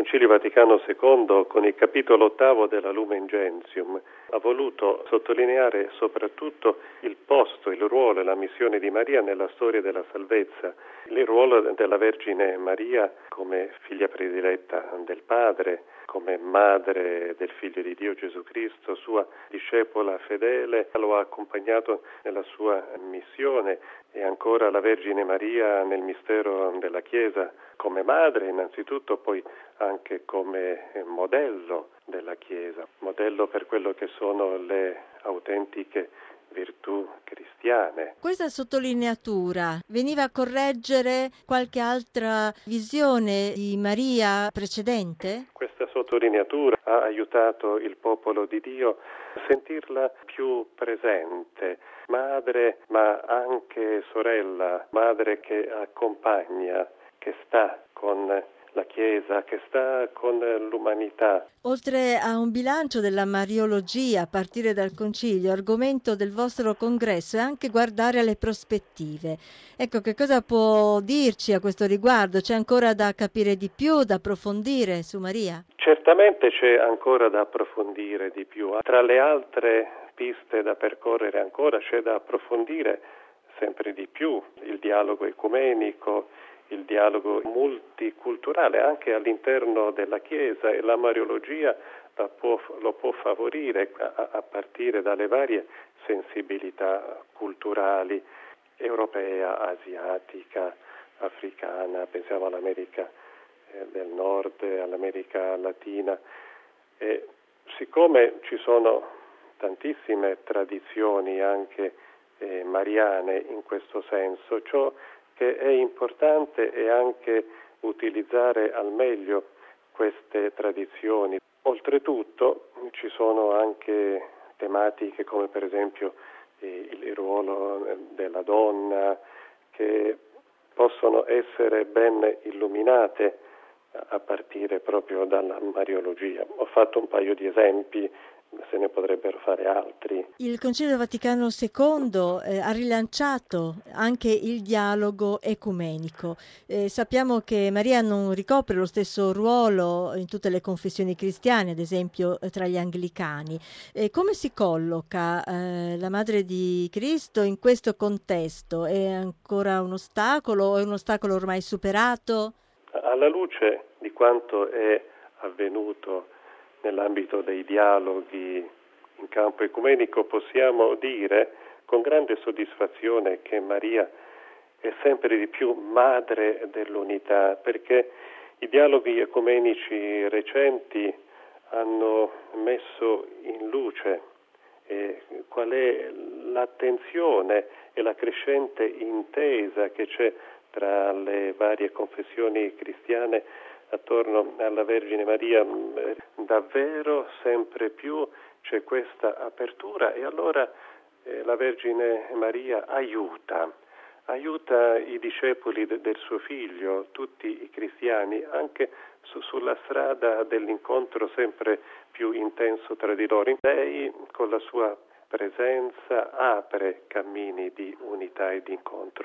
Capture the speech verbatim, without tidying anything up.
Concilio Vaticano secondo, con il capitolo ottavo della Lumen Gentium, ha voluto sottolineare soprattutto il posto, il ruolo e la missione di Maria nella storia della salvezza, il ruolo della Vergine Maria come figlia prediletta del Padre, come madre del Figlio di Dio Gesù Cristo, sua discepola fedele, lo ha accompagnato nella sua missione, e ancora la Vergine Maria nel mistero della Chiesa come madre innanzitutto, poi anche come modello della Chiesa, modello per quello che sono le autentiche virtù cristiane. Questa sottolineatura veniva a correggere qualche altra visione di Maria precedente? Questa sottolineatura ha aiutato il popolo di Dio a sentirla più presente, madre ma anche sorella, madre che accompagna, che sta con la Chiesa, che sta con l'umanità. Oltre a un bilancio della Mariologia a partire dal Concilio, argomento del vostro congresso è anche guardare alle prospettive. Ecco, che cosa può dirci a questo riguardo? C'è ancora da capire di più, da approfondire su Maria? Certamente c'è ancora da approfondire di più. Tra le altre piste da percorrere ancora c'è da approfondire sempre di più il dialogo ecumenico, il dialogo multiculturale anche all'interno della Chiesa, e la Mariologia la può, lo può favorire a, a partire dalle varie sensibilità culturali, europea, asiatica, africana, pensiamo all'America eh, del Nord, all'America Latina. E siccome ci sono tantissime tradizioni anche eh, mariane in questo senso, ciò che è importante è anche utilizzare al meglio queste tradizioni. Oltretutto ci sono anche tematiche come per esempio eh, il ruolo della donna, che possono essere ben illuminate a partire proprio dalla Mariologia. Ho fatto un paio di esempi, se ne potrebbero fare altri. Il Concilio Vaticano secondo eh, ha rilanciato anche il dialogo ecumenico. Eh, sappiamo che Maria non ricopre lo stesso ruolo in tutte le confessioni cristiane, ad esempio eh, tra gli anglicani. Eh, come si colloca eh, la Madre di Cristo in questo contesto? È ancora un ostacolo o è un ostacolo ormai superato? Alla luce di quanto è avvenuto nell'ambito dei dialoghi in campo ecumenico, possiamo dire con grande soddisfazione che Maria è sempre di più madre dell'unità, perché i dialoghi ecumenici recenti hanno messo in luce eh, qual è l'attenzione e la crescente intesa che c'è tra le varie confessioni cristiane attorno alla Vergine Maria. Davvero sempre più c'è questa apertura, e allora eh, la Vergine Maria aiuta, aiuta i discepoli de- del suo figlio, tutti i cristiani, anche su- sulla strada dell'incontro sempre più intenso tra di loro. Lei con la sua presenza apre cammini di unità e di incontro.